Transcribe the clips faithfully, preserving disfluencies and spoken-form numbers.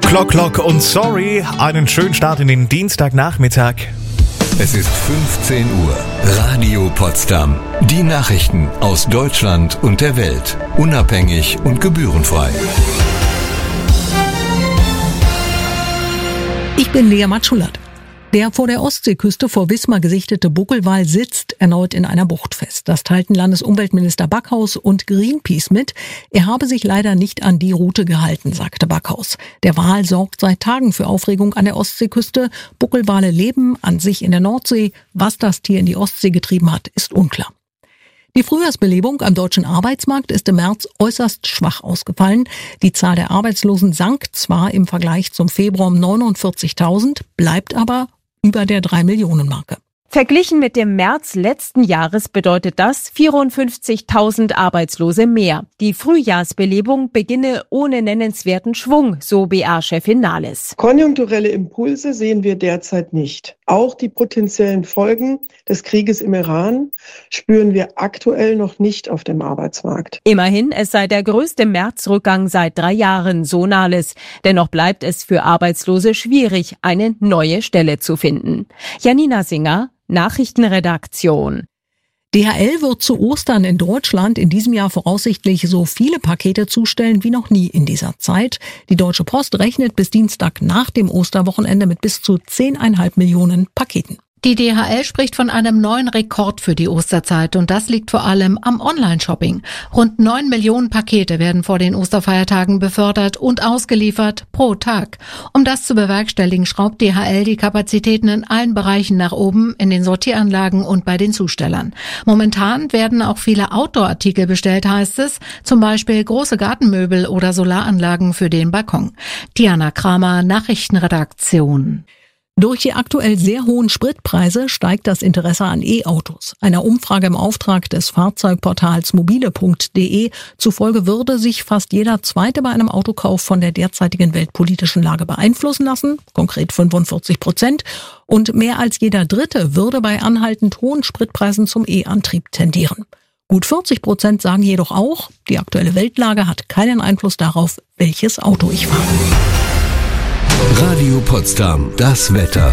Clock, Clock und Sorry, einen schönen Start in den Dienstagnachmittag. Es ist fünfzehn Uhr. Radio Potsdam. Die Nachrichten aus Deutschland und der Welt. Unabhängig und gebührenfrei. Ich bin Lea Matschulert. Der vor der Ostseeküste vor Wismar gesichtete Buckelwal sitzt erneut in einer Bucht fest. Das teilten Landesumweltminister Backhaus und Greenpeace mit. Er habe sich leider nicht an die Route gehalten, sagte Backhaus. Der Wal sorgt seit Tagen für Aufregung an der Ostseeküste. Buckelwale leben an sich in der Nordsee. Was das Tier in die Ostsee getrieben hat, ist unklar. Die Frühjahrsbelebung am deutschen Arbeitsmarkt ist im März äußerst schwach ausgefallen. Die Zahl der Arbeitslosen sank zwar im Vergleich zum Februar um neunundvierzigtausend, bleibt aber über der drei Millionen Marke. Verglichen mit dem März letzten Jahres bedeutet das vierundfünfzigtausend Arbeitslose mehr. Die Frühjahrsbelebung beginne ohne nennenswerten Schwung, so B A-Chefin Nahles. Konjunkturelle Impulse sehen wir derzeit nicht. Auch die potenziellen Folgen des Krieges im Iran spüren wir aktuell noch nicht auf dem Arbeitsmarkt. Immerhin, es sei der größte Märzrückgang seit drei Jahren, so Nahles. Dennoch bleibt es für Arbeitslose schwierig, eine neue Stelle zu finden. Janina Singer, Nachrichtenredaktion. D H L wird zu Ostern in Deutschland in diesem Jahr voraussichtlich so viele Pakete zustellen wie noch nie in dieser Zeit. Die Deutsche Post rechnet bis Dienstag nach dem Osterwochenende mit bis zu zehn Komma fünf Millionen Paketen. Die D H L spricht von einem neuen Rekord für die Osterzeit und das liegt vor allem am Online-Shopping. Rund neun Millionen Pakete werden vor den Osterfeiertagen befördert und ausgeliefert pro Tag. Um das zu bewerkstelligen, schraubt D H L die Kapazitäten in allen Bereichen nach oben, in den Sortieranlagen und bei den Zustellern. Momentan werden auch viele Outdoor-Artikel bestellt, heißt es, zum Beispiel große Gartenmöbel oder Solaranlagen für den Balkon. Diana Kramer, Nachrichtenredaktion. Durch die aktuell sehr hohen Spritpreise steigt das Interesse an E-Autos. Einer Umfrage im Auftrag des Fahrzeugportals mobile punkt de zufolge würde sich fast jeder Zweite bei einem Autokauf von der derzeitigen weltpolitischen Lage beeinflussen lassen, konkret fünfundvierzig Prozent, und mehr als jeder Dritte würde bei anhaltend hohen Spritpreisen zum E-Antrieb tendieren. Gut vierzig Prozent sagen jedoch auch, die aktuelle Weltlage hat keinen Einfluss darauf, welches Auto ich fahre. Radio Potsdam, das Wetter.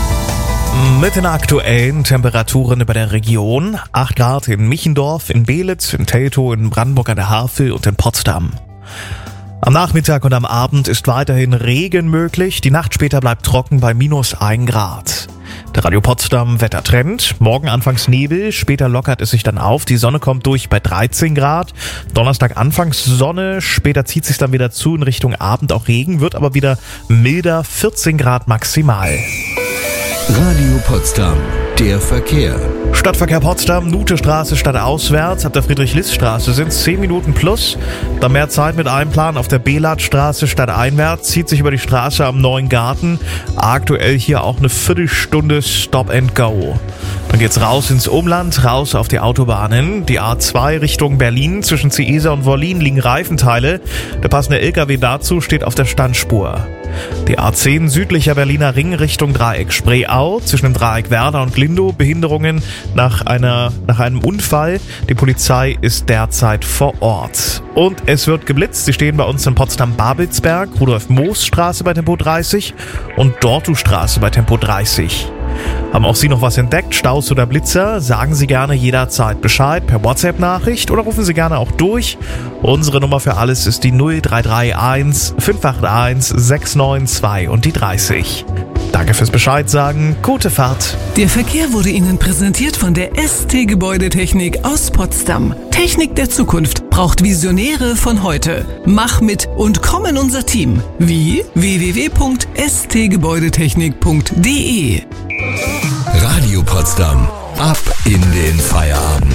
Mit den aktuellen Temperaturen über der Region. acht Grad in Michendorf, in Belitz, in Teltow, in Brandenburg an der Havel und in Potsdam. Am Nachmittag und am Abend ist weiterhin Regen möglich. Die Nacht später bleibt trocken bei minus ein Grad. Der Radio Potsdam Wettertrend. Morgen anfangs Nebel, später lockert es sich dann auf. Die Sonne kommt durch bei dreizehn Grad. Donnerstag anfangs Sonne, später zieht sich dann wieder zu in Richtung Abend. Auch Regen, wird aber wieder milder, vierzehn Grad maximal. Radio Potsdam, der Verkehr. Stadtverkehr Potsdam, Nutestraße stadtauswärts. Ab der Friedrich-List-Straße sind es zehn Minuten plus. Dann mehr Zeit mit Einplan auf der Belatstraße stadteinwärts. Zieht sich über die Straße am Neuen Garten. Aktuell hier auch eine Viertelstunde Stop and Go. Dann geht's raus ins Umland, raus auf die Autobahnen. Die A zwei Richtung Berlin. Zwischen Ciesa und Wollin liegen Reifenteile. Der passende L K W dazu steht auf der Standspur. Die A zehn südlicher Berliner Ring Richtung Dreieck Spreeau, zwischen dem Dreieck Werder und Glindow, Behinderungen nach einer, nach einem Unfall. Die Polizei ist derzeit vor Ort. Und es wird geblitzt. Sie stehen bei uns in Potsdam-Babelsberg, Rudolf-Moos-Straße bei Tempo dreißig und Dortustraße bei Tempo dreißig. Haben auch Sie noch was entdeckt, Staus oder Blitzer? Sagen Sie gerne jederzeit Bescheid per WhatsApp-Nachricht oder rufen Sie gerne auch durch. Unsere Nummer für alles ist die null drei drei eins fünf acht eins sechs neun zwei und die dreißig. Danke fürs Bescheid sagen. Gute Fahrt. Der Verkehr wurde Ihnen präsentiert von der S T Gebäudetechnik aus Potsdam. Technik der Zukunft braucht Visionäre von heute. Mach mit und komm in unser Team. Wie? w w w punkt s t gebäudetechnik punkt de. Radio Potsdam. Ab in den Feierabend.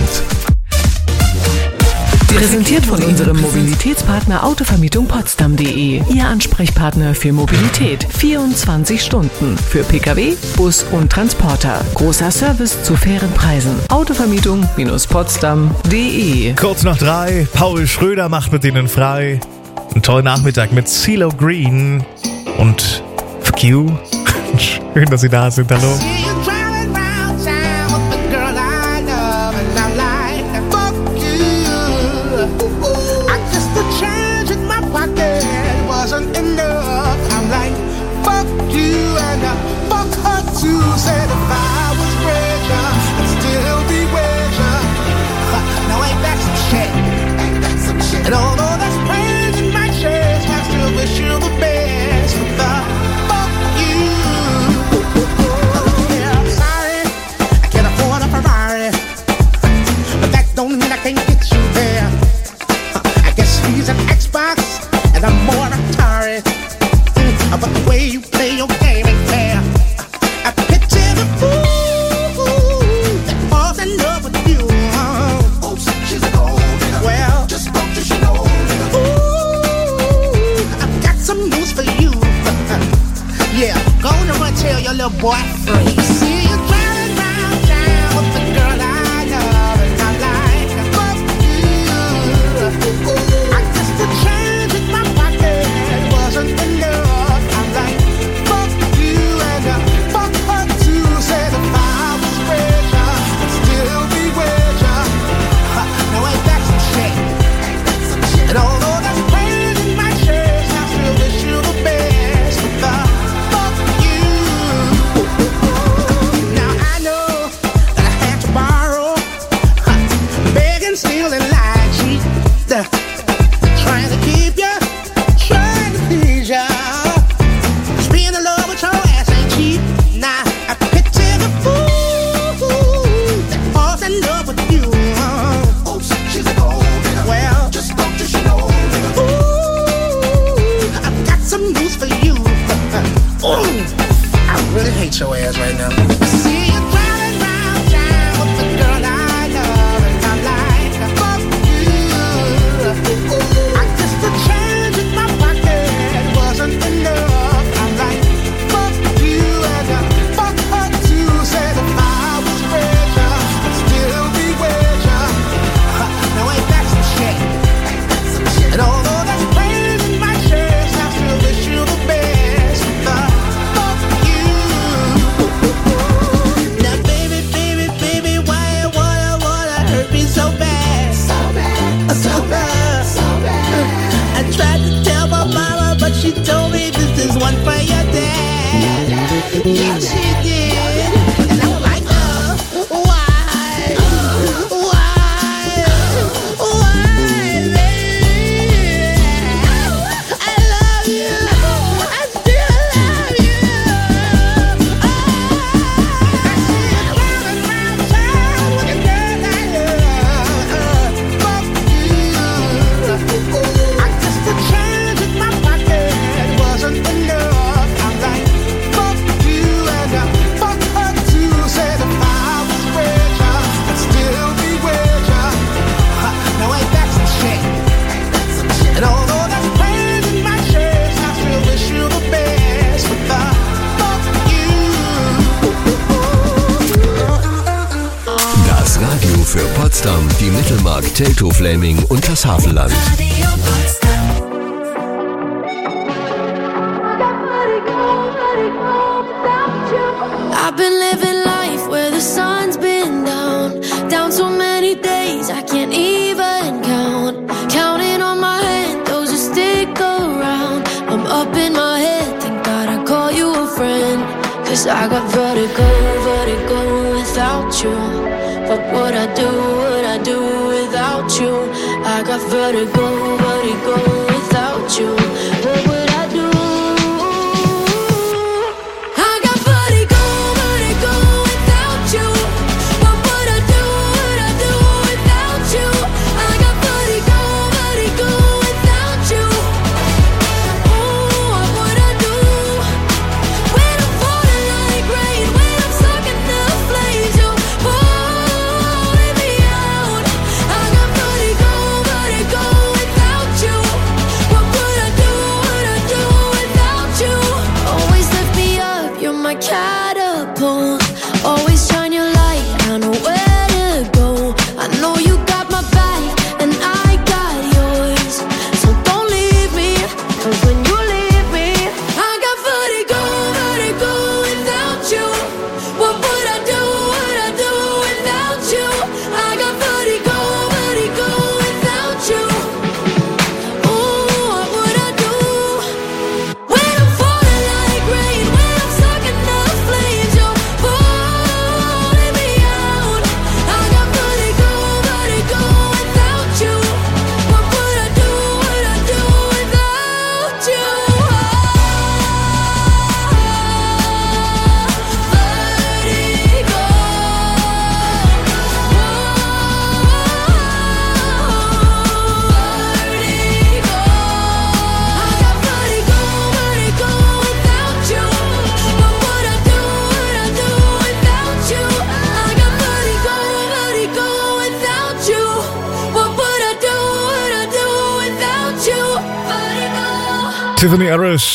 Präsentiert von unserem Mobilitätspartner Autovermietung Potsdam punkt de. Ihr Ansprechpartner für Mobilität. vierundzwanzig Stunden. Für Pkw, Bus und Transporter. Großer Service zu fairen Preisen. Autovermietung Potsdam punkt de. Kurz nach drei. Paul Schröder macht mit Ihnen frei. Einen tollen Nachmittag mit CeeLo Green und Fuck You. Schön, dass Sie da sind. Hallo. Wasn't enough. I'm boy free. See you driving round town with the girl I love, and I'm like, fuck you. I guess the change in my pocket wasn't enough. I'm like, fuck you and uh, fuck her too. Said if I was richer, I'd still be with ya. Uh, now ain't that some shit? And although that's pain in my chest, I still wish you the best. But the fuck you. Now I know that I had to borrow, huh, beg and steal and lie, cheat, uh, trying to keep ya, trying to please ya. 'Cause being in love with your ass ain't cheap. Nah, I picture the fool that falls in love with you. Oh, she's a gold digger. Well, just don't you know, nigga. Ooh, I've got some news for you. Ooh, I really hate your ass right now. See you driving round town with the girl I love, and I'm like, fuck you. I guess the change in my pocket wasn't enough. I'm like, fuck you and uh, fuck her too. Said if I was richer, I'd still be with ya. Uh, now ain't that some shit? And although that's pain in my chest, I still wish you the best. The fuck you. Now baby, baby, baby, why you wanna, wanna hurt me so bad? So bad, so bad, so bad. I tried to tell my mama, but she told me this is one for your dad. Yeah, she did. And I'm like, uh, why? Why? Why, baby? I love you. I still love you. Oh, I see you driving round town with a girl I love. Fuck you. I guess the change in my pocket wasn't enough. I'm like, fuck you and uh, fuck her too. Said if I was richer, I'd still be with ya. Uh, now ain't that some shit? And although that's pain in my chest, I still wish you the best. But the fuck you. Das Radio für Potsdam, die Mittelmark, Teltow, Fläming und das Hafenland. I've been living life where the sun's been down, down so many days I can't even count. Counting on my hand, those who stick around. I'm up in my head, thank God I call you a friend. Cause I got vertigo, vertigo without you. What would I do, would I do without you? I got vertigo, vertigo without you. What would I do? I got vertigo, vertigo without you. What would I do, would I do without you? I got vertigo, vertigo without you. Ooh, what would I do? When I'm falling like rain, when I'm stuck in the flames, you're pulling me out. I got vertigo, vertigo without you. What would I do, would I do without you? Always lift me up, you're my catapult. Always shine your light, I know where to go. I know you got my back, and I got yours. So don't leave me, 'cause when you leave me, I got vertigo, vertigo without you. What would I do, would I do without you? I got vertigo, vertigo without you. Ooh, what would I do? When I'm falling like rain, when I'm stuck in the flames, you're pulling me out. I got vertigo, vertigo without you. What would I do, would I do without you? Vertigo. Vertigo. I got vertigo, vertigo without you. What would I do, would I do without you? I got vertigo, vertigo without you. What would I do, would I do without you? Vertigo. Tiffany Harris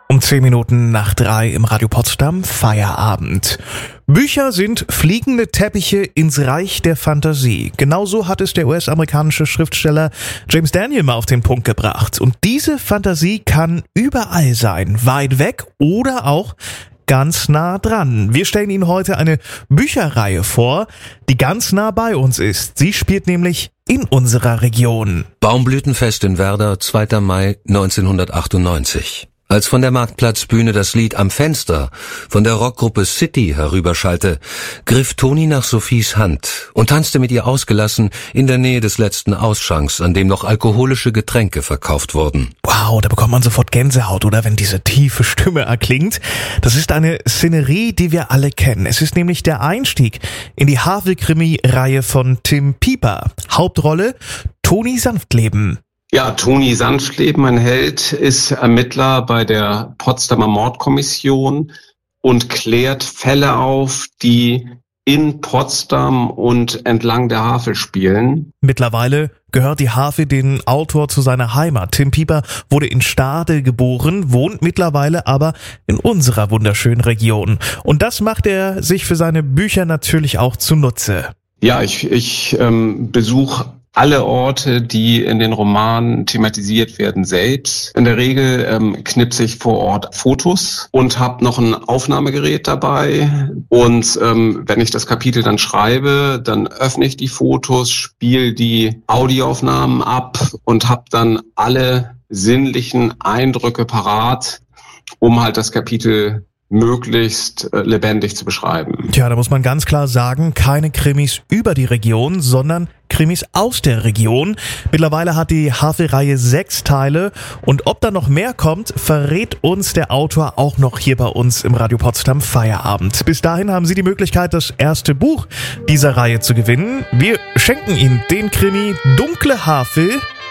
Um zehn Minuten nach drei im Radio Potsdam, Feierabend. Bücher sind fliegende Teppiche ins Reich der Fantasie. Genauso hat es der U S-amerikanische Schriftsteller James Daniel mal auf den Punkt gebracht. Und diese Fantasie kann überall sein, weit weg oder auch ganz nah dran. Wir stellen Ihnen heute eine Bücherreihe vor, die ganz nah bei uns ist. Sie spielt nämlich in unserer Region. Baumblütenfest in Werder, zweiter Mai neunzehnhundertachtundneunzig. Als von der Marktplatzbühne das Lied Am Fenster von der Rockgruppe City herüberschallte, griff Toni nach Sophies Hand und tanzte mit ihr ausgelassen in der Nähe des letzten Ausschanks, an dem noch alkoholische Getränke verkauft wurden. Wow, da bekommt man sofort Gänsehaut, oder, wenn diese tiefe Stimme erklingt. Das ist eine Szenerie, die wir alle kennen. Es ist nämlich der Einstieg in die Havel-Krimi-Reihe von Tim Pieper. Hauptrolle Toni Sanftleben. Ja, Toni Sanftleben, mein Held, ist Ermittler bei der Potsdamer Mordkommission und klärt Fälle auf, die in Potsdam und entlang der Havel spielen. Mittlerweile gehört die Havel den Autor zu seiner Heimat. Tim Pieper wurde in Stade geboren, wohnt mittlerweile aber in unserer wunderschönen Region. Und das macht er sich für seine Bücher natürlich auch zunutze. Ja, ich, ich ähm, besuche alle Orte, die in den Romanen thematisiert werden, selbst. In der Regel ähm, knipse ich vor Ort Fotos und habe noch ein Aufnahmegerät dabei. Und ähm, wenn ich das Kapitel dann schreibe, dann öffne ich die Fotos, spiele die Audioaufnahmen ab und habe dann alle sinnlichen Eindrücke parat, um halt das Kapitel möglichst äh, lebendig zu beschreiben. Tja, da muss man ganz klar sagen, keine Krimis über die Region, sondern Krimis aus der Region. Mittlerweile hat die Havel-Reihe sechs Teile und ob da noch mehr kommt, verrät uns der Autor auch noch hier bei uns im Radio Potsdam Feierabend. Bis dahin haben Sie die Möglichkeit, das erste Buch dieser Reihe zu gewinnen. Wir schenken Ihnen den Krimi Dunkle Havel.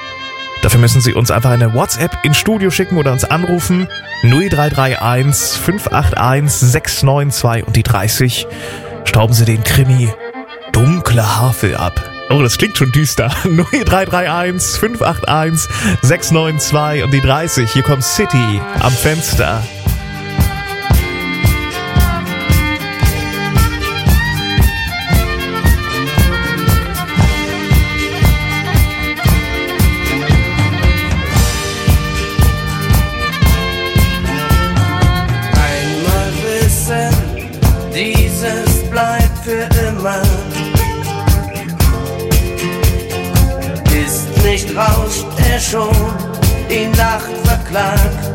Dafür müssen Sie uns einfach eine WhatsApp ins Studio schicken oder uns anrufen. null drei drei eins fünf acht eins sechs neun zwei und die dreißig. Stauben Sie den Krimi Dunkle Havel ab. Oh, das klingt schon düster. null drei drei eins fünf acht eins sechs neun zwei und die dreißig. Hier kommt City am Fenster. Nicht rauscht er schon die Nacht verklagt,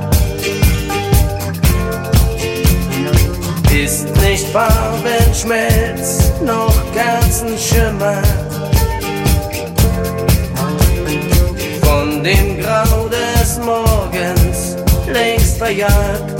ist nicht Farbenschmelz noch Kerzen schimmert, von dem Grau des Morgens längst verjagt.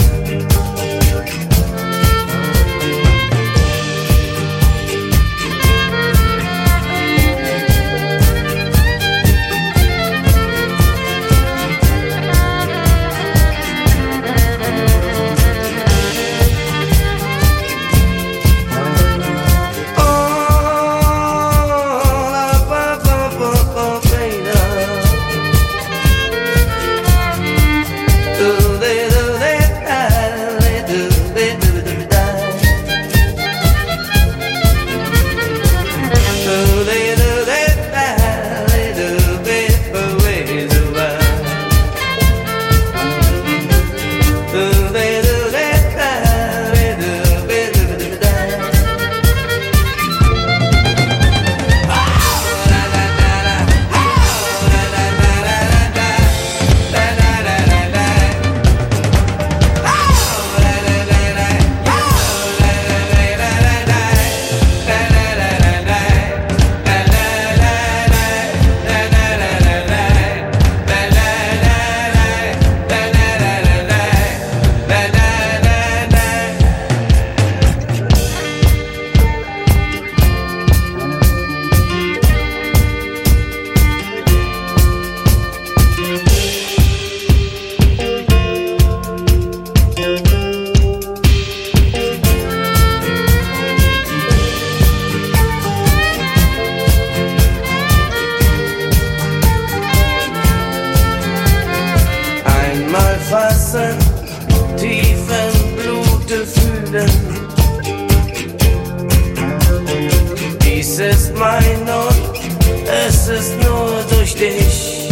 mein und es ist nur durch dich.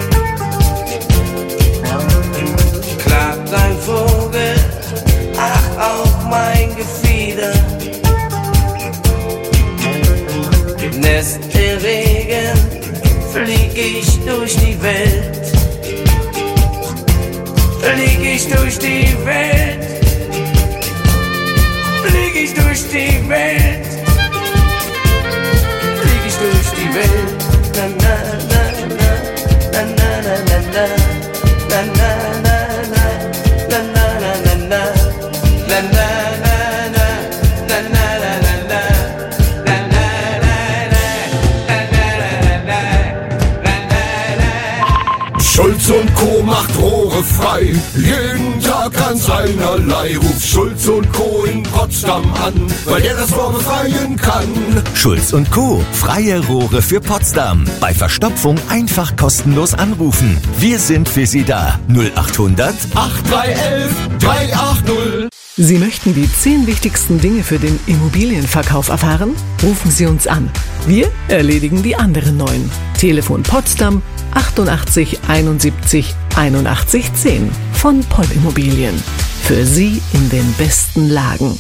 Klagt ein Vogel, ach auch mein Gefieder. Nässt der Regen, flieg ich durch die Welt. Flieg ich durch die Welt. Flieg ich durch die Welt. Flieg ich durch die Welt. Na na na na na na na na na na na na na na na na na na. Schulz und Co. macht Rohre frei, jeden Tag ganz einerlei. Ruft Schulz und Co. in Potsdam an, weil er das Rohr befreien kann. Schulz und Co. Freie Rohre für Potsdam. Bei Verstopfung einfach kostenlos anrufen. Wir sind für Sie da. null acht hundert acht drei elf drei acht null. Sie möchten die zehn wichtigsten Dinge für den Immobilienverkauf erfahren? Rufen Sie uns an. Wir erledigen die anderen neun. Telefon Potsdam achtundachtzig einundsiebzig einundachtzig zehn von Poll Immobilien. Für Sie in den besten Lagen.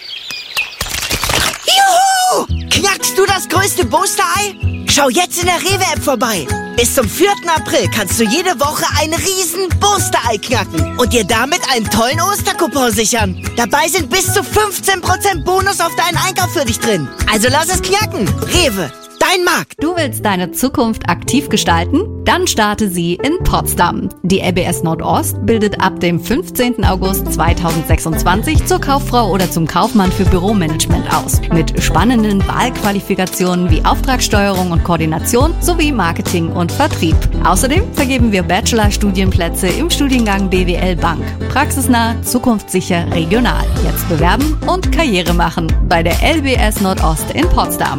Juhu! Knackst du das größte Booster-Ei? Schau jetzt in der Rewe-App vorbei. Bis zum vierten April kannst du jede Woche ein riesen Booster-Ei knacken und dir damit einen tollen Ostercoupon sichern. Dabei sind bis zu fünfzehn Prozent Bonus auf deinen Einkauf für dich drin. Also lass es knacken. Rewe, dein Markt. Du willst deine Zukunft aktiv gestalten? Dann starte sie in Potsdam. Die L B S Nordost bildet ab dem fünfzehnten August zweitausendsechsundzwanzig zur Kauffrau oder zum Kaufmann für Büromanagement aus. Mit spannenden Wahlqualifikationen wie Auftragssteuerung und Koordination sowie Marketing und Vertrieb. Außerdem vergeben wir Bachelor-Studienplätze im Studiengang B W L Bank. Praxisnah, zukunftssicher, regional. Jetzt bewerben und Karriere machen bei der L B S Nordost in Potsdam.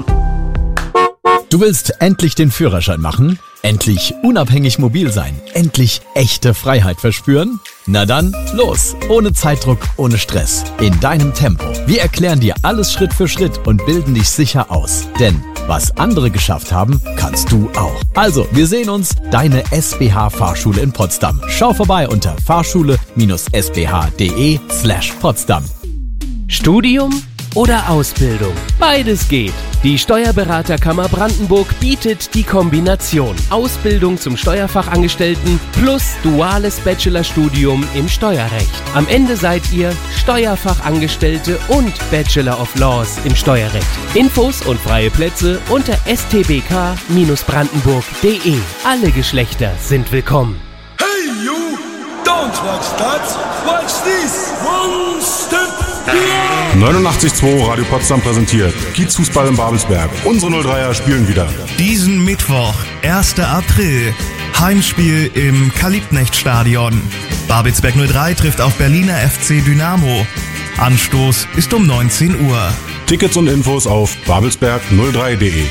Du willst endlich den Führerschein machen? Endlich unabhängig mobil sein? Endlich echte Freiheit verspüren? Na dann, los! Ohne Zeitdruck, ohne Stress. In deinem Tempo. Wir erklären dir alles Schritt für Schritt und bilden dich sicher aus. Denn was andere geschafft haben, kannst du auch. Also, wir sehen uns, deine S B H Fahrschule in Potsdam. Schau vorbei unter fahrschule-sbh.de slash Potsdam. Studium oder Ausbildung? Beides geht. Die Steuerberaterkammer Brandenburg bietet die Kombination Ausbildung zum Steuerfachangestellten plus duales Bachelorstudium im Steuerrecht. Am Ende seid ihr Steuerfachangestellte und Bachelor of Laws im Steuerrecht. Infos und freie Plätze unter s t b k dash brandenburg punkt d e. Alle Geschlechter sind willkommen. Hey you, don't watch that, watch this. One step beyond. neunundachtzig Komma zwei Radio Potsdam präsentiert Kiezfußball in Babelsberg. Unsere null dreier spielen wieder. Diesen Mittwoch, ersten April, Heimspiel im Kalibknecht-Stadion. Babelsberg null drei trifft auf Berliner F C Dynamo. Anstoß ist um neunzehn Uhr. Tickets und Infos auf babelsberg null drei punkt d e.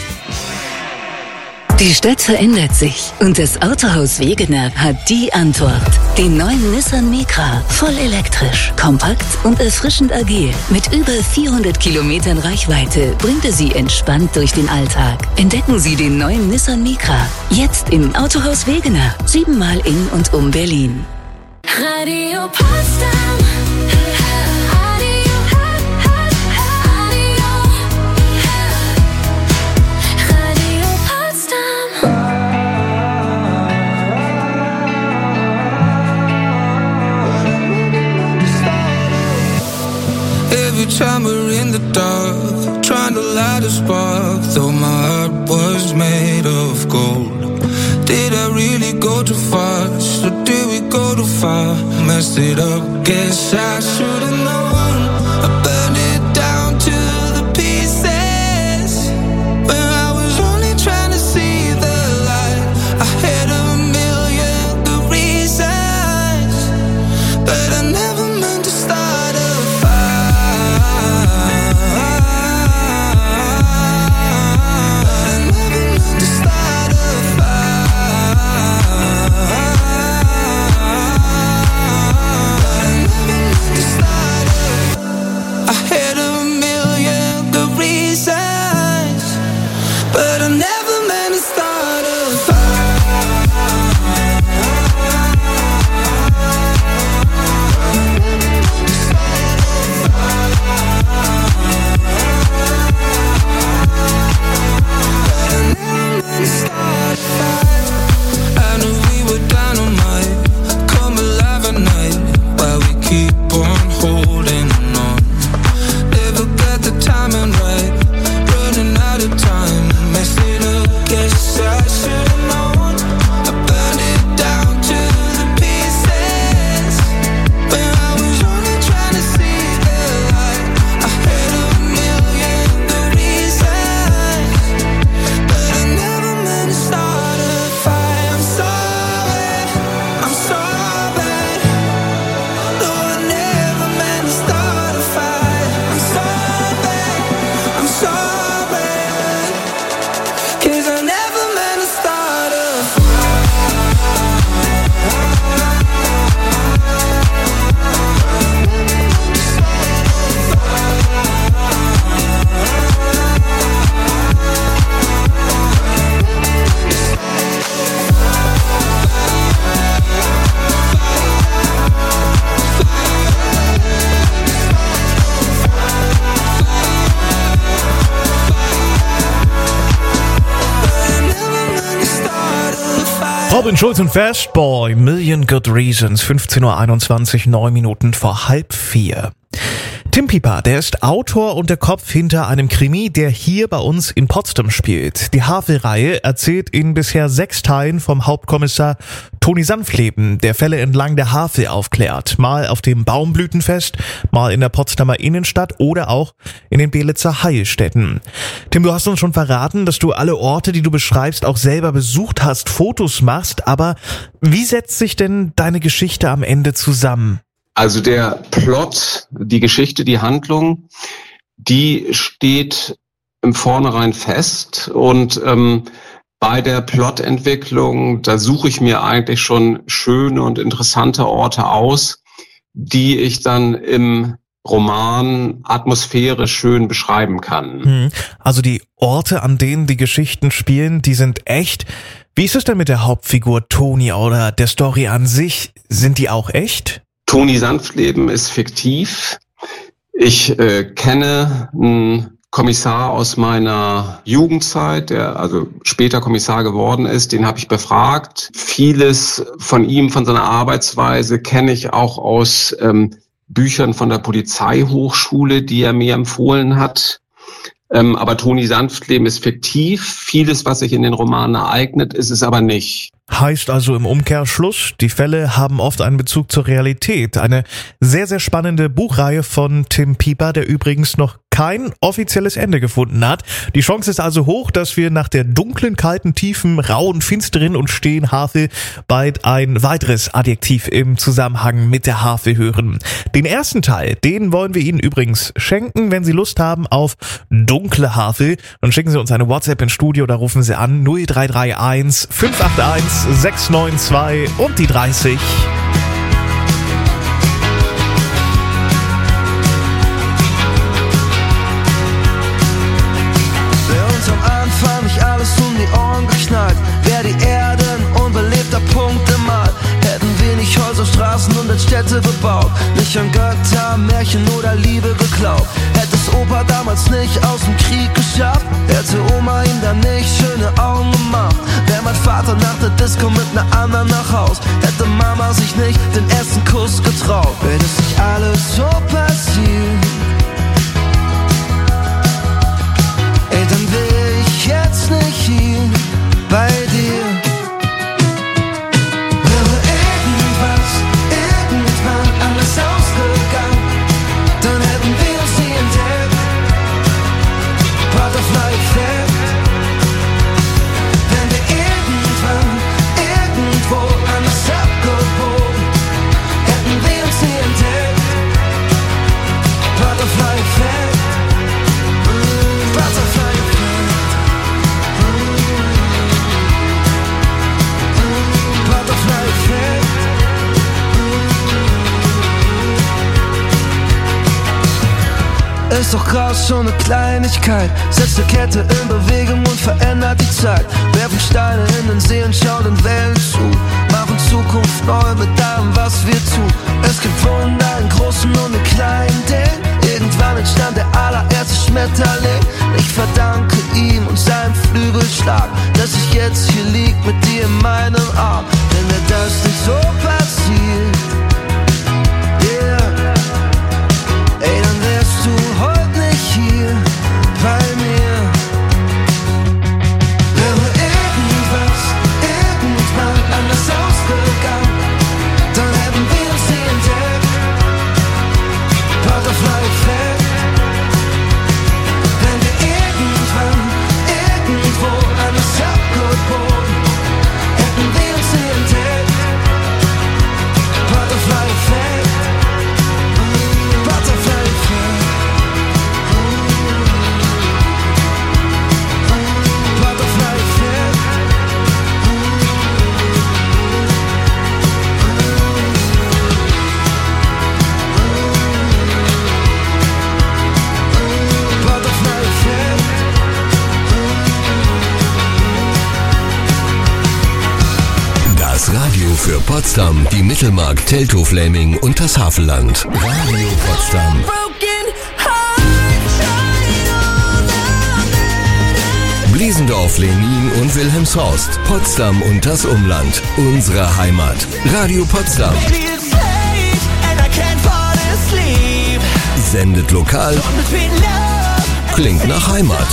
Die Stadt verändert sich und das Autohaus Wegener hat die Antwort. Den neuen Nissan Micra, voll elektrisch, kompakt und erfrischend agil. Mit über vierhundert Kilometern Reichweite bringt er Sie entspannt durch den Alltag. Entdecken Sie den neuen Nissan Micra, jetzt im Autohaus Wegener, siebenmal in und um Berlin. Radio Potsdam. Every time we're in the dark, trying to light a spark, though my heart was made of gold. Did I really go too fast, or did we go too far? Messed it up, guess I should've known. I burned it down to the pieces, when I was only trying to see the light. I had a million good reasons, but I never meant to start a start Robin Schulz und Fastboy, Million Good Reasons, fünfzehn Uhr einundzwanzig, neun Minuten vor halb vier. Tim Pieper, der ist Autor und der Kopf hinter einem Krimi, der hier bei uns in Potsdam spielt. Die Havel-Reihe erzählt in bisher sechs Teilen vom Hauptkommissar Toni Sanftleben, der Fälle entlang der Havel aufklärt. Mal auf dem Baumblütenfest, mal in der Potsdamer Innenstadt oder auch in den Belitzer Heilstätten. Tim, du hast uns schon verraten, dass du alle Orte, die du beschreibst, auch selber besucht hast, Fotos machst. Aber wie setzt sich denn deine Geschichte am Ende zusammen? Also der Plot, die Geschichte, die Handlung, die steht im Vornherein fest und ähm, bei der Plotentwicklung, da suche ich mir eigentlich schon schöne und interessante Orte aus, die ich dann im Roman atmosphärisch schön beschreiben kann. Also die Orte, an denen die Geschichten spielen, die sind echt. Wie ist es denn mit der Hauptfigur Toni oder der Story an sich? Sind die auch echt? Toni Sanftleben ist fiktiv. Ich äh, kenne einen Kommissar aus meiner Jugendzeit, der also später Kommissar geworden ist. Den habe ich befragt. Vieles von ihm, von seiner Arbeitsweise kenne ich auch aus ähm, Büchern von der Polizeihochschule, die er mir empfohlen hat. Ähm, aber Toni Sanftleben ist fiktiv. Vieles, was sich in den Romanen ereignet, ist es aber nicht. Heißt also im Umkehrschluss, die Fälle haben oft einen Bezug zur Realität. Eine sehr, sehr spannende Buchreihe von Tim Pieper, der übrigens noch kein offizielles Ende gefunden hat. Die Chance ist also hoch, dass wir nach der dunklen, kalten, tiefen, rauen, finsteren und stehen Havel bald ein weiteres Adjektiv im Zusammenhang mit der Havel hören. Den ersten Teil, den wollen wir Ihnen übrigens schenken. Wenn Sie Lust haben auf dunkle Havel, dann schicken Sie uns eine WhatsApp ins Studio, da rufen Sie an null drei drei eins fünf acht eins sechs neun zwei und die dreißig. Wer uns am Anfang nicht alles um die Ohren geknallt, wär die Erde ein unbelebter Punkt im All. Hätten wir nicht Häuser, Straßen und Städte gebaut, nicht an Götter, Märchen oder Liebe geglaubt. Hätte es Opa damals nicht aus dem Krieg geschafft, hätte Oma ihm dann nicht schöne Augen gemacht. Wär mein Vater nach der Disco mit ner anderen nach Haus, hätte Mama sich nicht den ersten Kuss getraut. Wenn es nicht alles so passiert, ey, dann wär ich jetzt nicht hier bei dir. Wäre irgendwas, irgendwann anders ausgegangen, dann hätten wir uns nie entdeckt. Butterfly Effect. Wenn wir irgendwann, irgendwo anders abgebogen, hätten wir uns nie entdeckt. Butterfly Effect. Butterfly Effect. Butterfly Effect. Ist doch krass, schon eine Kleinigkeit setzt eine Kette in Bewegung und verändert die Zeit. Werfen Steine in den See und schauen den Wellen zu, machen Zukunft neu mit allem, was wir tun. Es gibt Wunder in großen und in kleinen Dingen. Irgendwann entstand der allererste Schmetterling. Ich verdanke ihm und seinem Flügelschlag, dass ich jetzt hier lieg mit dir in meinem Arm. Denn wäre das nicht so passiert, yeah, ey, dann wärst du heute nicht hier bei mir. Wäre irgendwas, irgendwann anders ausgegangen, dann hätten wir uns nie entdeckt. Butterfly Effect. Wenn wir irgendwann, irgendwo anders abgebogen, hätten wir uns nie entdeckt. Butterfly Effect. Butterfly Effect. Butterfly Effect. Butterfly Effect. Das Radio für Potsdam, die Mittelmark, Teltow, Fläming und das Havelland. Radio Potsdam. Blies Wiesendorf, Lenin und Wilhelmshorst, Potsdam und das Umland. Unsere Heimat. Radio Potsdam. Sendet lokal. Klingt nach Heimat.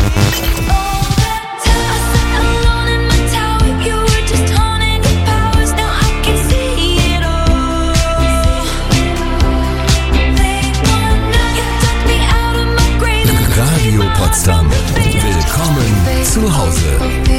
Radio Potsdam. Willkommen zu Hause.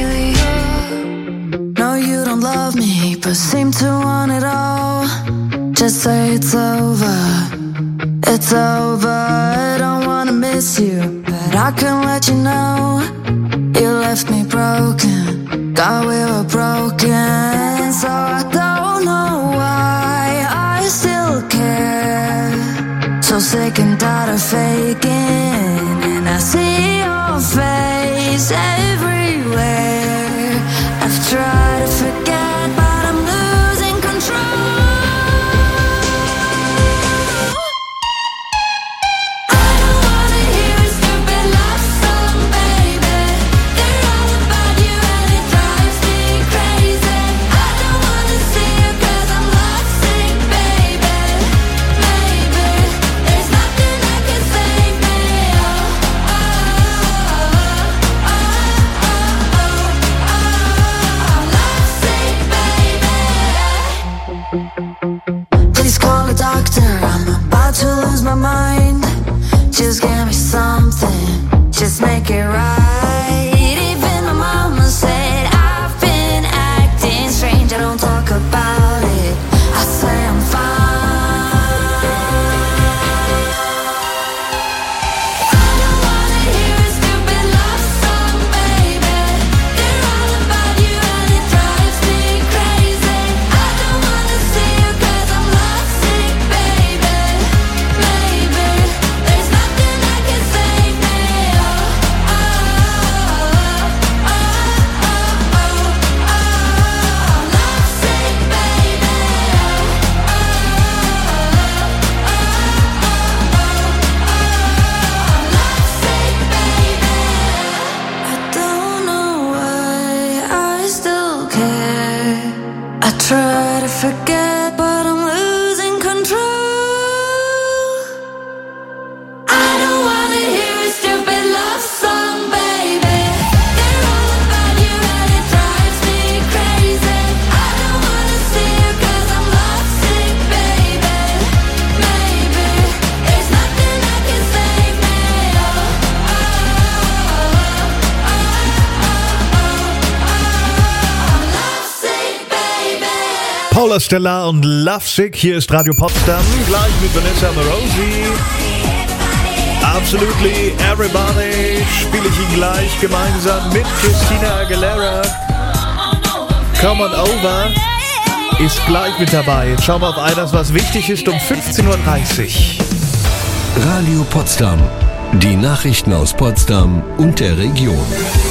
No, you don't love me, but seem to want it all. Just say it's over. It's over. I don't wanna miss you, but I can let you know you left me broken. God, we were broken, so I don't know why I still care. So sick and tired of faking, and I see your face everywhere. I've tried to forget, but I'm losing control. I don't wanna hear a stupid love song, baby. They're all about you and it drives me crazy. I don't wanna see you 'cause I'm lovesick, baby. Maybe there's nothing that can save me. Oh, oh, oh, please call a doctor, I'm about to lose my mind. Just give me something, just make it right. Even my mama said I've been acting strange. I don't talk about it, I say I'm fine. I don't wanna hear a stupid love song, baby. They're all about you and it drives me crazy. I don't wanna see you 'cause I'm lovesick, baby. Maybe there's nothing that can save me. Oh, oh, oh, oh, oh, oh, oh, lovesick, baby. Oh, I don't know why I still care. I try to forget, but I'm losing control. I don't wanna hear a stupid love song, baby. They're all about you and it drives me crazy. I don't wanna see you 'cause I'm lovesick, baby. Maybe there's nothing that can save me. Oh, oh, oh, oh, oh, lovesick, baby. Paula Stella und Lovesick. Hier ist Radio Potsdam. Gleich mit Vanessa Morosi. Absolutely Everybody spiele ich ihn gleich gemeinsam mit Christina Aguilera. Come on over ist gleich mit dabei. Jetzt schauen wir auf eines, was wichtig ist, um fünfzehn Uhr dreißig. Radio Potsdam. Die Nachrichten aus Potsdam und der Region.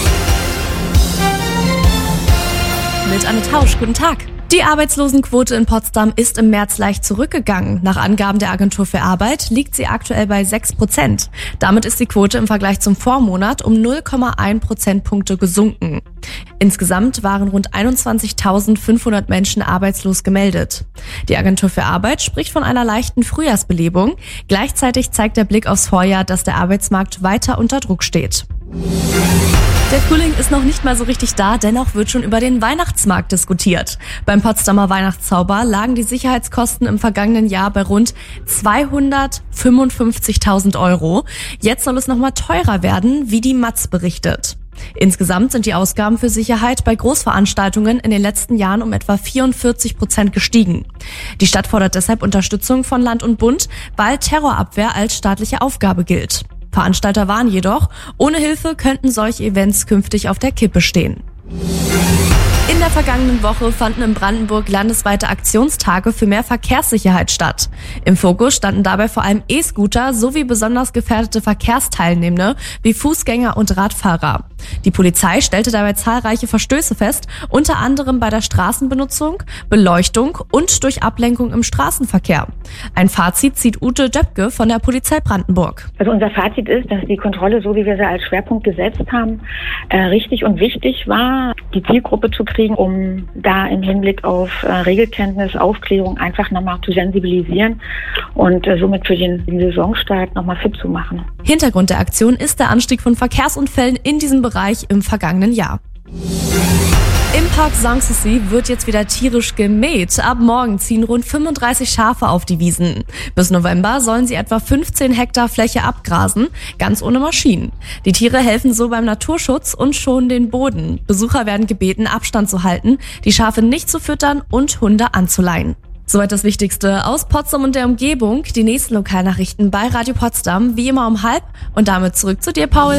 Mit Anne Tausch, guten Tag. Die Arbeitslosenquote in Potsdam ist im März leicht zurückgegangen. Nach Angaben der Agentur für Arbeit liegt sie aktuell bei sechs Prozent. Damit ist die Quote im Vergleich zum Vormonat um null Komma eins Prozentpunkte gesunken. Insgesamt waren rund einundzwanzigtausendfünfhundert Menschen arbeitslos gemeldet. Die Agentur für Arbeit spricht von einer leichten Frühjahrsbelebung. Gleichzeitig zeigt der Blick aufs Vorjahr, dass der Arbeitsmarkt weiter unter Druck steht. Der Frühling ist noch nicht mal so richtig da, dennoch wird schon über den Weihnachtsmarkt diskutiert. Beim Potsdamer Weihnachtszauber lagen die Sicherheitskosten im vergangenen Jahr bei rund zweihundertfünfundfünfzigtausend Euro. Jetzt soll es nochmal teurer werden, wie die Matz berichtet. Insgesamt sind die Ausgaben für Sicherheit bei Großveranstaltungen in den letzten Jahren um etwa vierundvierzig Prozent gestiegen. Die Stadt fordert deshalb Unterstützung von Land und Bund, weil Terrorabwehr als staatliche Aufgabe gilt. Veranstalter warnen jedoch, ohne Hilfe könnten solche Events künftig auf der Kippe stehen. In der vergangenen Woche fanden in Brandenburg landesweite Aktionstage für mehr Verkehrssicherheit statt. Im Fokus standen dabei vor allem E-Scooter sowie besonders gefährdete Verkehrsteilnehmende wie Fußgänger und Radfahrer. Die Polizei stellte dabei zahlreiche Verstöße fest, unter anderem bei der Straßenbenutzung, Beleuchtung und durch Ablenkung im Straßenverkehr. Ein Fazit zieht Ute Döpke von der Polizei Brandenburg. Also unser Fazit ist, dass die Kontrolle, so wie wir sie als Schwerpunkt gesetzt haben, äh, richtig und wichtig war, die Zielgruppe zu kriegen, um da im Hinblick auf äh, Regelkenntnis, Aufklärung einfach nochmal zu sensibilisieren und äh, somit für den, den Saisonstart nochmal fit zu machen. Hintergrund der Aktion ist der Anstieg von Verkehrsunfällen in diesem Bereich im vergangenen Jahr. Im Park Sanssouci wird jetzt wieder tierisch gemäht. Ab morgen ziehen rund fünfunddreißig Schafe auf die Wiesen. Bis November sollen sie etwa fünfzehn Hektar Fläche abgrasen, ganz ohne Maschinen. Die Tiere helfen so beim Naturschutz und schonen den Boden. Besucher werden gebeten, Abstand zu halten, die Schafe nicht zu füttern und Hunde anzuleihen. Soweit das Wichtigste aus Potsdam und der Umgebung. Die nächsten Lokalnachrichten bei Radio Potsdam, wie immer um halb. Und damit zurück zu dir, Paul.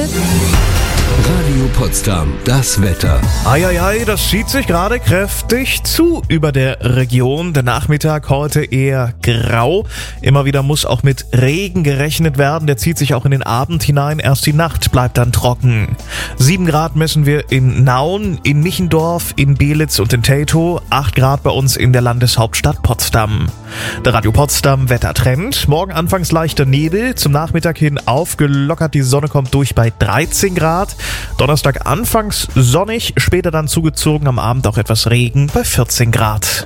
Radio Potsdam, das Wetter. Eieiei, das zieht sich gerade kräftig zu über der Region. Der Nachmittag heute eher grau. Immer wieder muss auch mit Regen gerechnet werden. Der zieht sich auch in den Abend hinein. Erst die Nacht bleibt dann trocken. Sieben Grad messen wir in Nauen, in Michendorf, in Belitz und in Teltow. Acht Grad bei uns in der Landeshauptstadt Potsdam. Der Radio Potsdam Wettertrend. Morgen anfangs leichter Nebel. Zum Nachmittag hin aufgelockert. Die Sonne kommt durch bei dreizehn Grad. Donnerstag anfangs sonnig, später dann zugezogen, am Abend auch etwas Regen bei vierzehn Grad.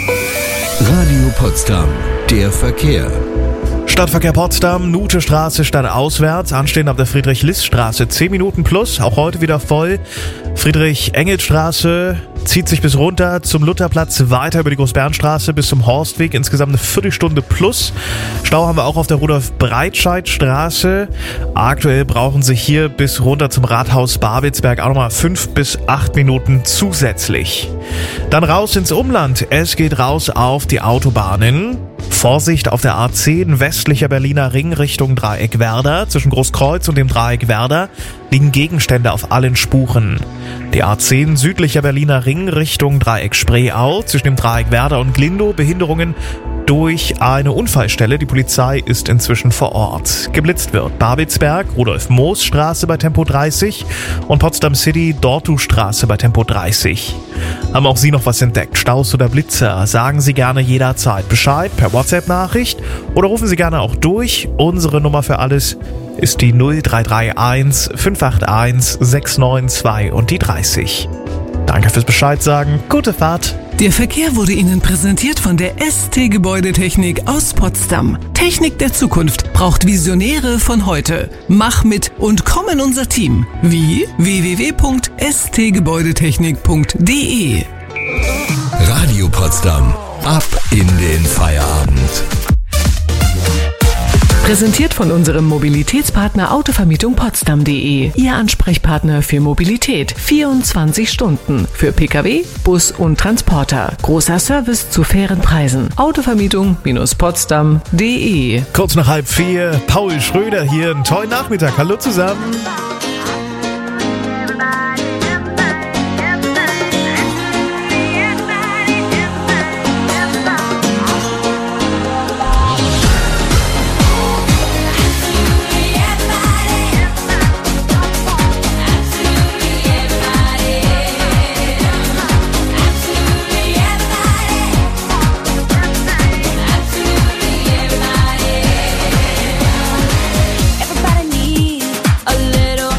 Radio Potsdam, der Verkehr. Stadtverkehr Potsdam, Nuthestraße stadtauswärts, anstehen ab der Friedrich-List-Straße, zehn Minuten plus, auch heute wieder voll. Friedrich-Engels-Straße zieht sich bis runter zum Lutherplatz, weiter über die Großbernstraße bis zum Horstweg, insgesamt eine Viertelstunde plus. Stau haben wir auch auf der Rudolf-Breitscheid-Straße. Aktuell brauchen Sie hier bis runter zum Rathaus Babelsberg auch nochmal fünf bis acht Minuten zusätzlich. Dann raus ins Umland, es geht raus auf die Autobahnen. Vorsicht auf der A zehn, westlicher Berliner Ring Richtung Dreieck Werder. Zwischen Großkreuz und dem Dreieck Werder liegen Gegenstände auf allen Spuren. Die A zehn, südlicher Berliner Ring Richtung Dreieck Spreeau. Zwischen dem Dreieck Werder und Glindow Behinderungen durch eine Unfallstelle. Die Polizei ist inzwischen vor Ort. Geblitzt wird Babelsberg, Rudolf-Moos-Straße bei Tempo dreißig und Potsdam City, Dortustraße bei Tempo dreißig. Haben auch Sie noch was entdeckt? Staus oder Blitzer? Sagen Sie gerne jederzeit Bescheid per WhatsApp-Nachricht oder rufen Sie gerne auch durch. Unsere Nummer für alles ist die null drei drei eins fünf acht eins sechs neun zwei und die dreißig. Danke fürs Bescheid sagen. Gute Fahrt. Der Verkehr wurde Ihnen präsentiert von der S T Gebäudetechnik aus Potsdam. Technik der Zukunft braucht Visionäre von heute. Mach mit und komm in unser Team. Wie? w w w punkt s t gebäudetechnik punkt d e. Radio Potsdam. Ab in den Feierabend. Präsentiert von unserem Mobilitätspartner Autovermietung Potsdam punkt d e. Ihr Ansprechpartner für Mobilität. vierundzwanzig Stunden. Für Pkw, Bus und Transporter. Großer Service zu fairen Preisen. Autovermietung Potsdam punkt d e. Kurz nach halb vier, Paul Schröder hier. Einen tollen Nachmittag. Hallo zusammen. Everybody needs a little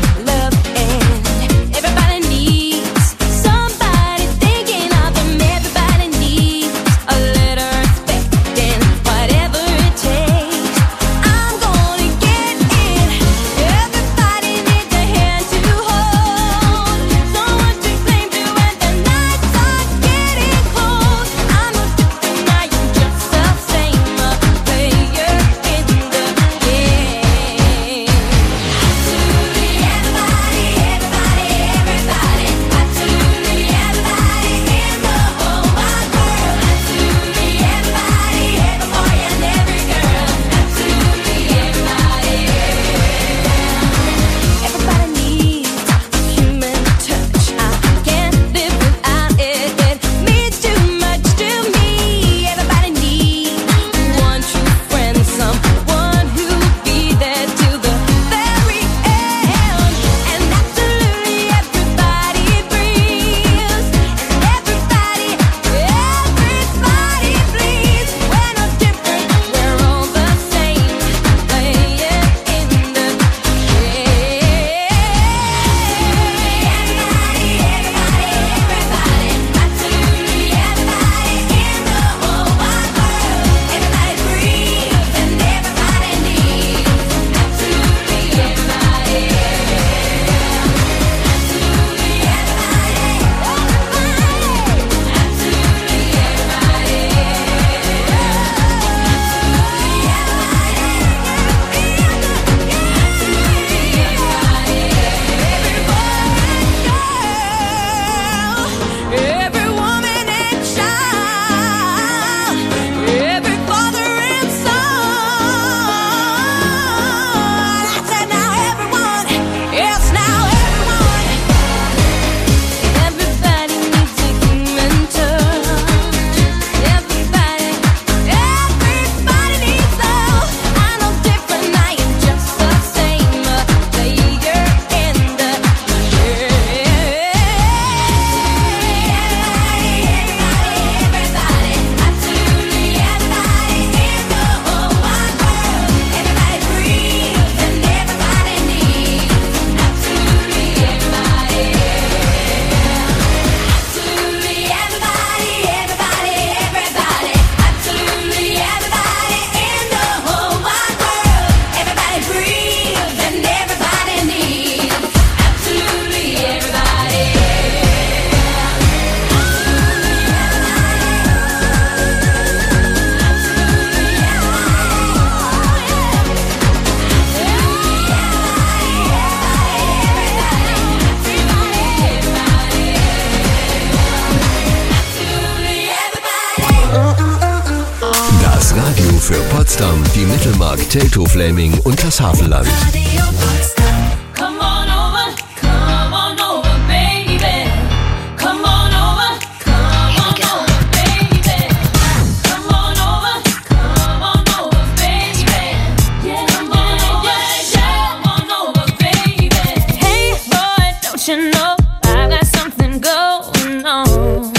Für Potsdam, die Mittelmark, Teltow, Fläming und das Havelland. Come on over, come on over, baby. Come on over, come on over, baby. Come on over, come on over, baby. Yeah, come on over, yeah, come on over, baby. Hey boy, don't you know I got something going on?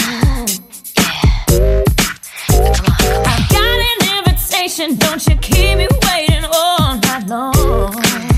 I got an invitation, don't you keep me waiting all night long.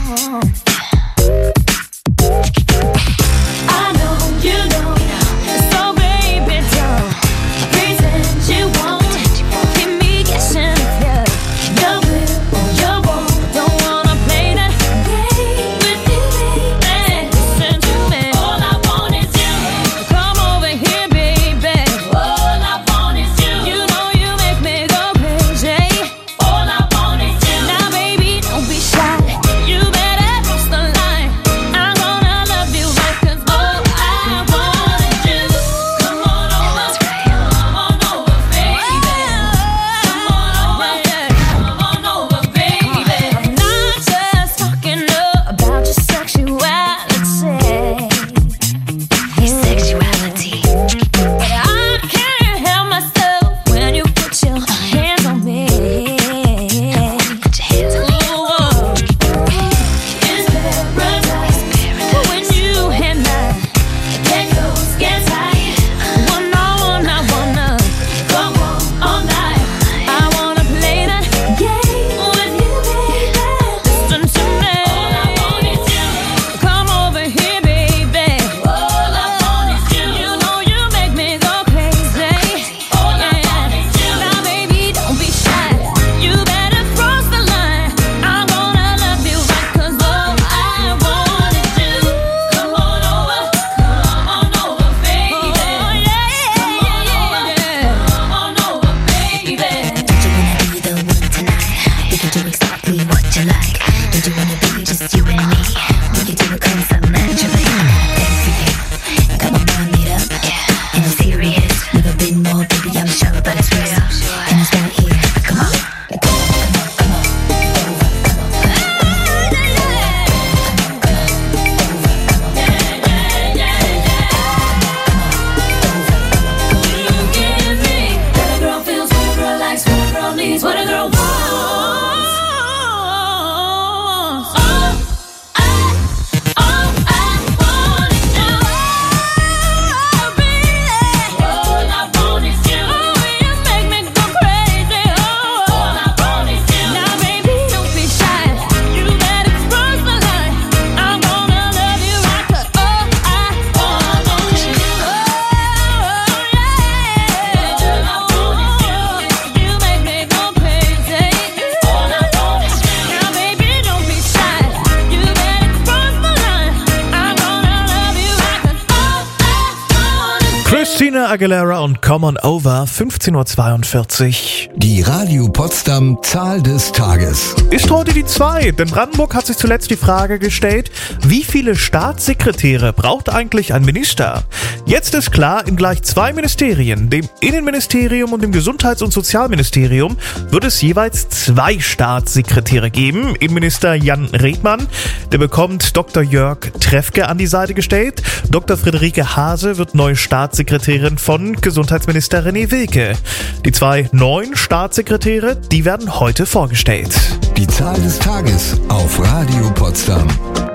Christina Aguilera und Come On Over, fünfzehn Uhr zweiundvierzig. Die Radio Potsdam Zahl des Tages. Ist heute die zwei, denn Brandenburg hat sich zuletzt die Frage gestellt, wie viele Staatssekretäre braucht eigentlich ein Minister? Jetzt ist klar, in gleich zwei Ministerien, dem Innenministerium und dem Gesundheits- und Sozialministerium, wird es jeweils zwei Staatssekretäre geben. Innenminister Jan Redmann, der bekommt Doktor Jörg Trefke an die Seite gestellt. Doktor Friederike Hase wird neue Staatssekretärin von Gesundheitsminister René Wilke. Die zwei neuen Staatssekretäre, die werden heute vorgestellt. Die Zahl des Tages auf Radio Potsdam.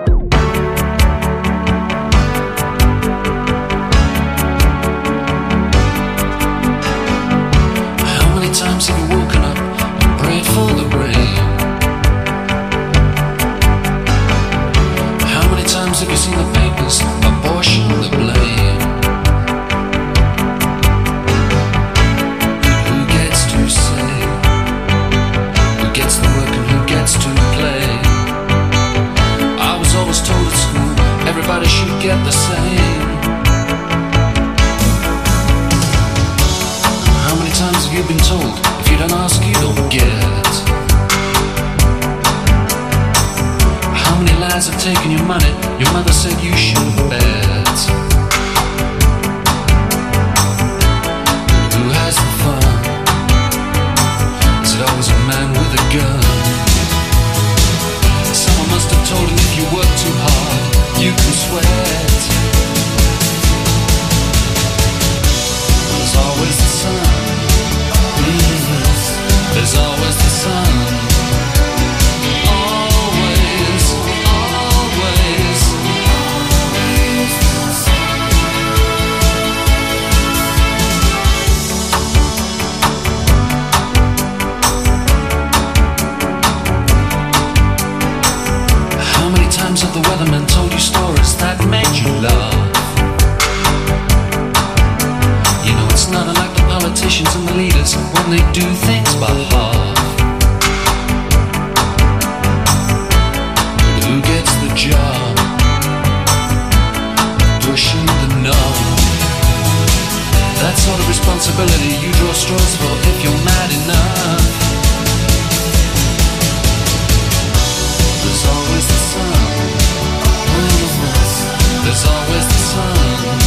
Times have you woken up and prayed for the rain? How many times have you seen the papers apportion the blame? Who gets to say? Who gets the work and who gets to play? I was always told at school everybody should get the same. How many times have you been told if you don't ask you don't get? How many lies have taken your money? Your mother said you shouldn't bet. Who has the fun? Is it always a man weathermen told you stories that made you laugh. You know it's not unlike the politicians and the leaders when they do things by half. But who gets the job? Pushing the knob. That sort of responsibility you draw straws for if you're mad enough. There's always the sun. There's always the sun.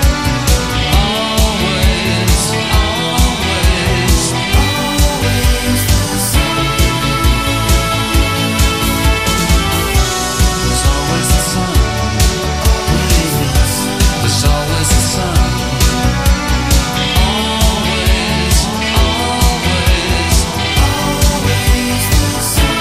Always, always, always the sun. There's always the sun. There's always the sun. Always, always, always the sun.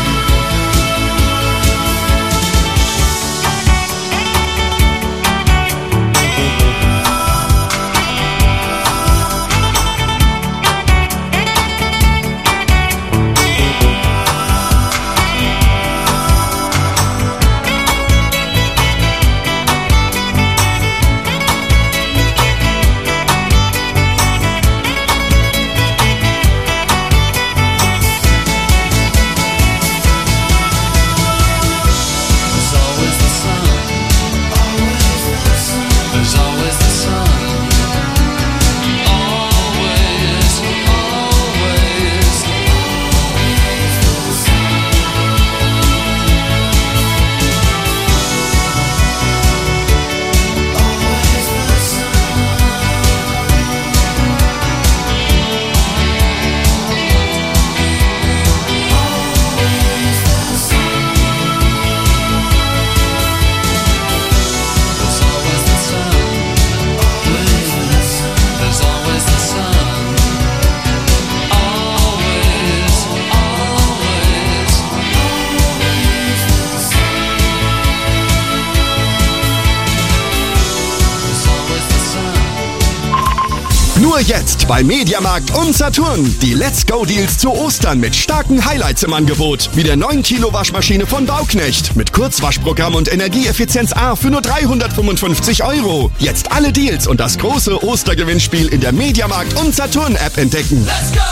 Nur jetzt bei Mediamarkt und Saturn. Die Let's Go Deals zu Ostern mit starken Highlights im Angebot. Wie der neun Kilo Waschmaschine von Bauknecht mit Kurzwaschprogramm und Energieeffizienz A für nur dreihundertfünfundfünfzig Euro. Jetzt alle Deals und das große Ostergewinnspiel in der Mediamarkt und Saturn App entdecken. Let's go!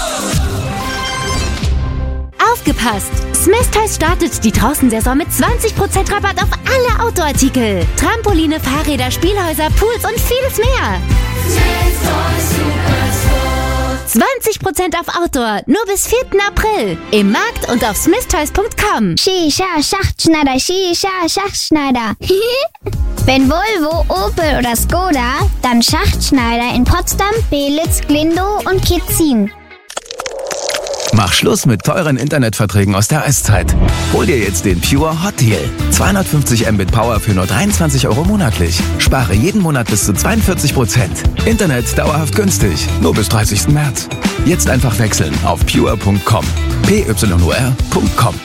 Aufgepasst! Smith Toys startet die Draußensaison mit zwanzig Prozent Rabatt auf alle Outdoor-Artikel. Trampoline, Fahrräder, Spielhäuser, Pools und vieles mehr. zwanzig Prozent auf Outdoor, nur bis vierten April. Im Markt und auf smith toys punkt com. Shisha, Schachtschneider, Shisha, Schachtschneider. Wenn Volvo, Opel oder Skoda, dann Schachtschneider in Potsdam, Belitz, Glindow und Kitzin. Mach Schluss mit teuren Internetverträgen aus der Eiszeit. Hol dir jetzt den Pure Hot Deal. zweihundertfünfzig Mbit Power für nur dreiundzwanzig Euro monatlich. Spare jeden Monat bis zu zweiundvierzig Prozent. Internet dauerhaft günstig. Nur bis dreißigsten März. Jetzt einfach wechseln auf pure punkt com. P Y U R punkt com.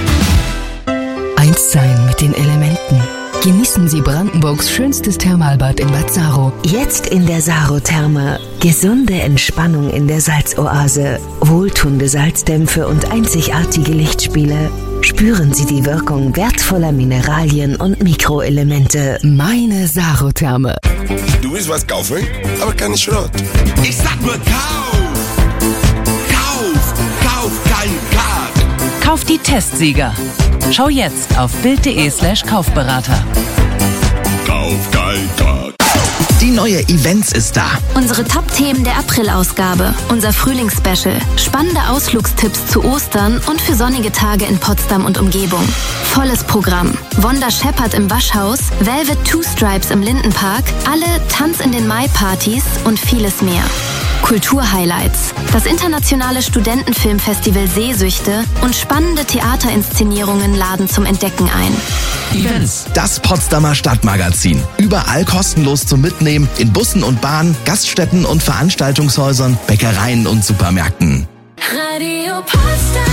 Eins sein mit den Elementen. Genießen Sie Brandenburgs schönstes Thermalbad in Bad Saro. Jetzt in der Saro-Therme. Gesunde Entspannung in der Salzoase. Wohltuende Salzdämpfe und einzigartige Lichtspiele. Spüren Sie die Wirkung wertvoller Mineralien und Mikroelemente. Meine Saro-Therme. Du willst was kaufen, aber keine Schrott. Ich sag nur kauf! Kauf! Kauf kein Kart! Kauf die Testsieger. Schau jetzt auf bild.de slash Kaufberater. Kauf kein Kart! Die neue Events ist da. Unsere Top-Themen der April-Ausgabe. Unser Frühlingsspecial. Spannende Ausflugstipps zu Ostern und für sonnige Tage in Potsdam und Umgebung. Volles Programm. Wanda Shepard im Waschhaus, Velvet Two Stripes im Lindenpark, alle Tanz in den Mai-Partys und vieles mehr. Kulturhighlights. Das internationale Studentenfilmfestival Sehsüchte und spannende Theaterinszenierungen laden zum Entdecken ein. Events. Das Potsdamer Stadtmagazin. Überall kostenlos zum Mitnehmen in Bussen und Bahnen, Gaststätten und Veranstaltungshäusern, Bäckereien und Supermärkten. Radio Potsdam.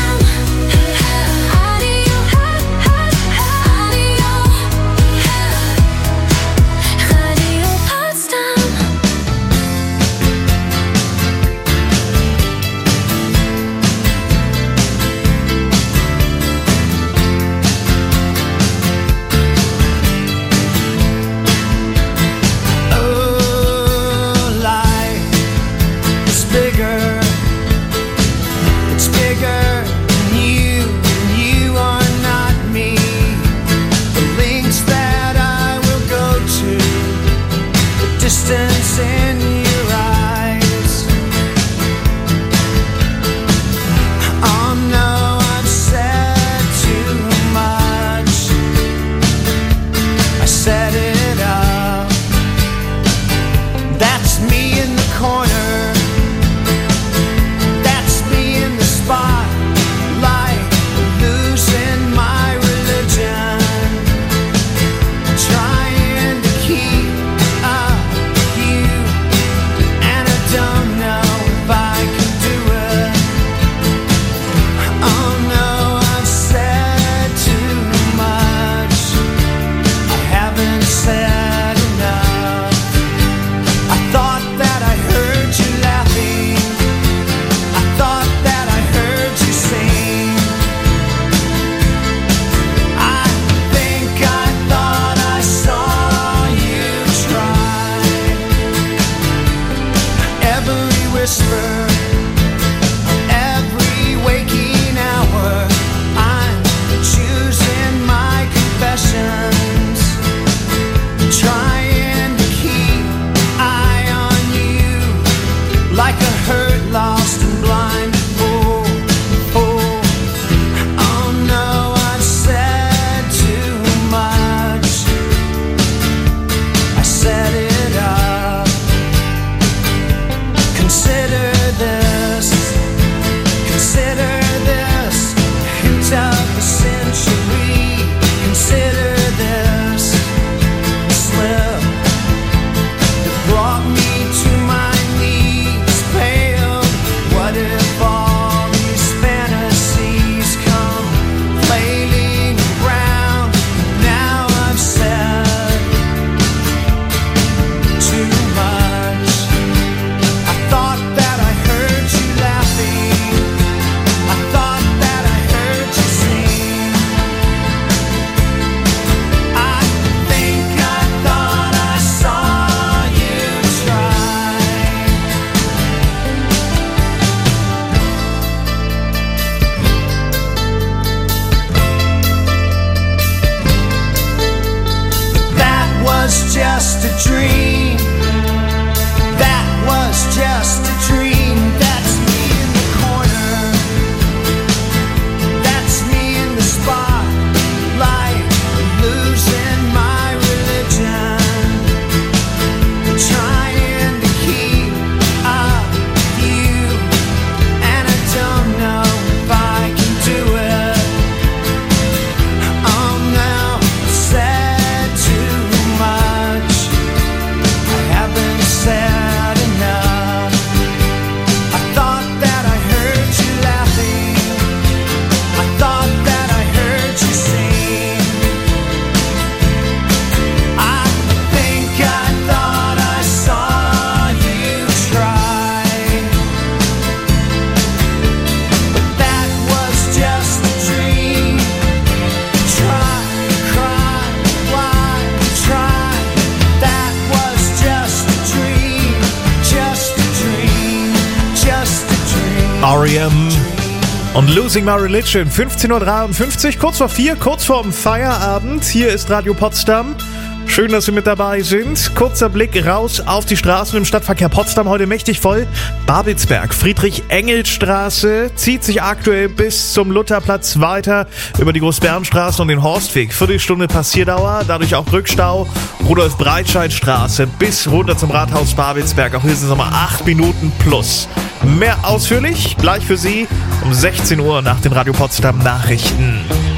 R E M und Losing My Religion. fünfzehn Uhr dreiundfünfzig, kurz vor vier, kurz vorm Feierabend. Hier ist Radio Potsdam. Schön, dass Sie mit dabei sind. Kurzer Blick raus auf die Straßen im Stadtverkehr Potsdam. Heute mächtig voll. Babelsberg, Friedrich-Engels-Straße zieht sich aktuell bis zum Lutherplatz weiter über die Großbärenstraße und den Horstweg. Viertelstunde Passierdauer, dadurch auch Rückstau. Rudolf-Breitscheid-Straße bis runter zum Rathaus Babelsberg. Auch hier sind es nochmal acht Minuten plus. Mehr ausführlich gleich für Sie um sechzehn Uhr nach den Radio Potsdam Nachrichten.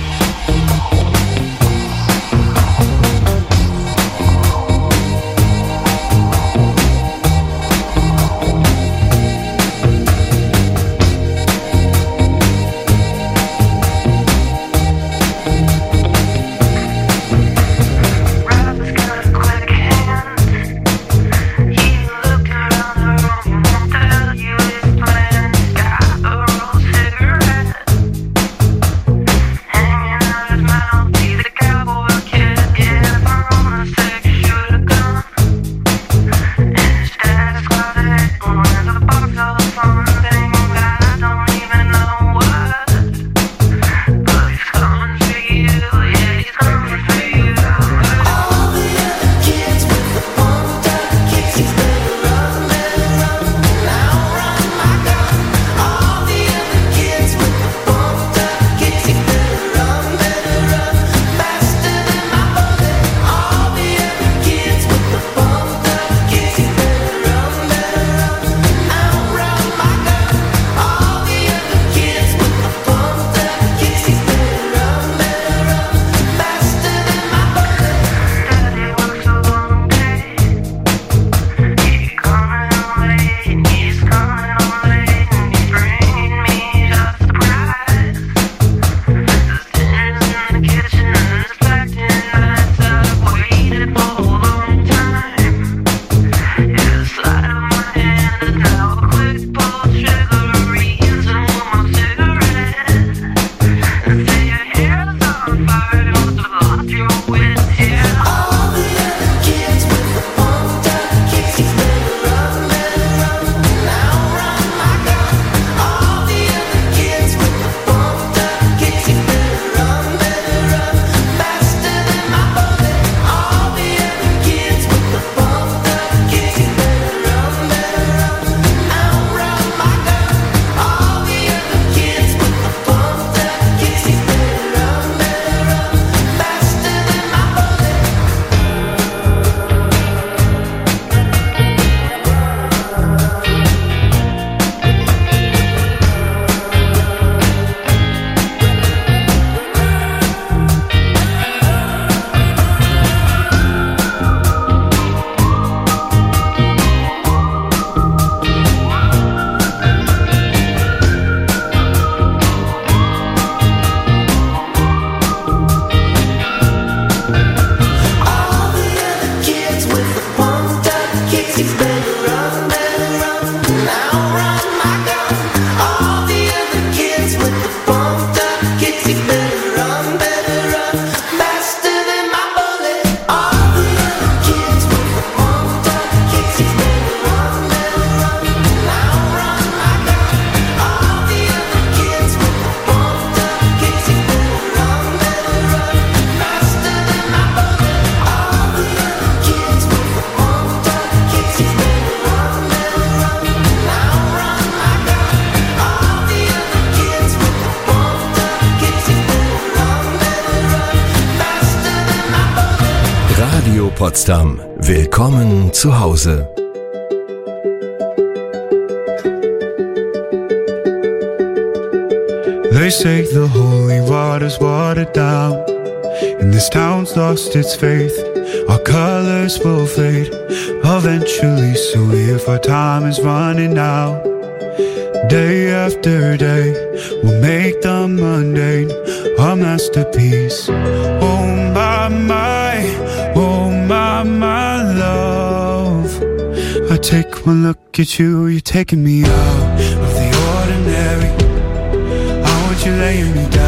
Potsdam. Willkommen zu Hause. They say the holy water's watered down, and this town's lost its faith. Our colors will fade eventually, so if our time is running out, day after day, we'll make the mundane our masterpiece. Oh my, my, oh my, my love, I take one look at you, you're taking me out of the ordinary. I want you laying me down.